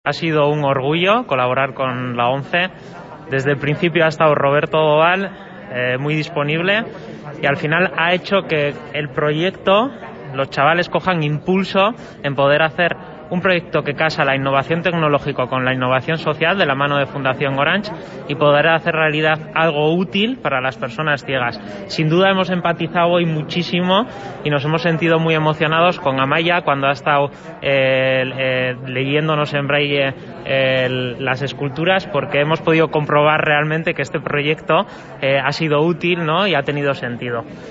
Ha sido un orgullo colaborar con la ONCE. Desde el principio ha estado Roberto Doval muy disponible y al final ha hecho que el proyecto, los chavales cojan impulso en poder hacer un proyecto que casa la innovación tecnológica con la innovación social de la mano de Fundación Orange y poder hacer realidad algo útil para las personas ciegas. Sin duda hemos empatizado hoy muchísimo y nos hemos sentido muy emocionados con Amaya cuando ha estado leyéndonos en braille las esculturas, porque hemos podido comprobar realmente que este proyecto ha sido útil, ¿no? Y ha tenido sentido.